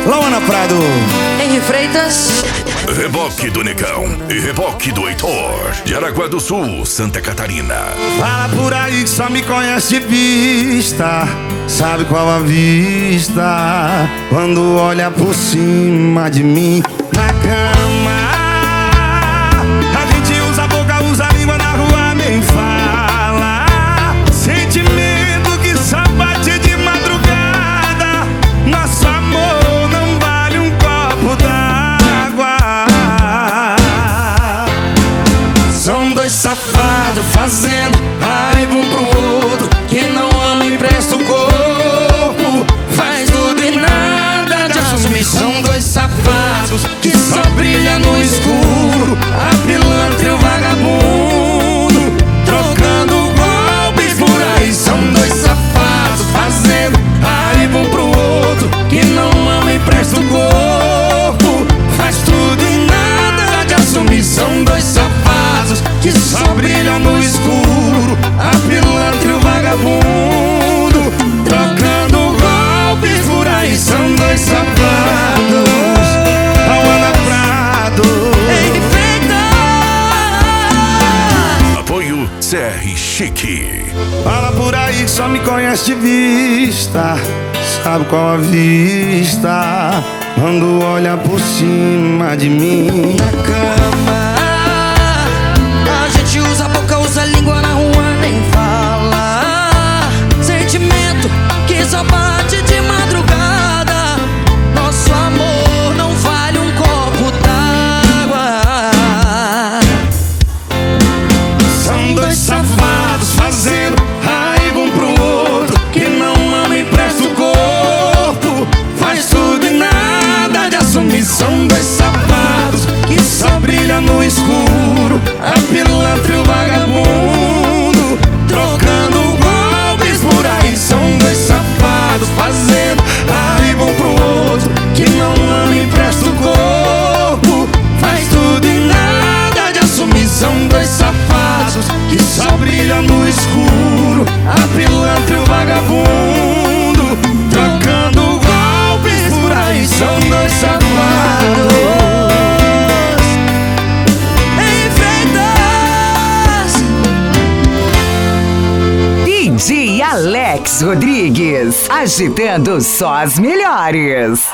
Lauana Prado, Henri Freitas, Reboque do Negão e Reboque do Heitor, de Araguá do Sul, Santa Catarina. fala por aí que só me conhece de vista. Sabe qual a vista? Quando olha por cima de mim na cama. A gente usa a boca, usa a língua, na rua nem fala. Sentimento que só bate de madrugada. Nosso amor não vale um copo d'água. São dois safados fazendo raiva um pro outro. Quem não ama empresta o corpo, faz tudo e nada de assumir. São dois safados que só brilham no escuro, a pilantra e o vagabundo, trocando golpes por aí. São dois safados fazendo raiva um pro outro. Quem não ama empresta o corpo, faz tudo e nada de assumir. São dois safados que só brilham no escuro, a pilantra e o vagabundo, trocando golpes por aí. São dois safados. Lauana Prado, Henri Freitas. Apoio CR Chique. fala por aí que só me conhece de vista. Sabe qual a vista? Quando olha por cima de mim na cama. A gente usa a boca, usa a língua, na rua nem fala. Sentimento que só bate de madrugada. Nosso amor não vale um copo d'água. São dois safados fazendo raiva um pro outro. Quem não ama empresta o corpo, faz tudo e nada de assumir. São dois safados que só brilham no escuro, a pilantra e o vagabundo, trocando golpes por aí. São dois safados fazendo raiva um pro outro. Quem não ama empresta o corpo, faz tudo e nada de assumir. São dois safados que só brilham no escuro, a pilantra e o vagabundo, trocando golpes por aí. São dois safados. Henri Freitas. DJ Alex Rodrigues, agitando só as melhores.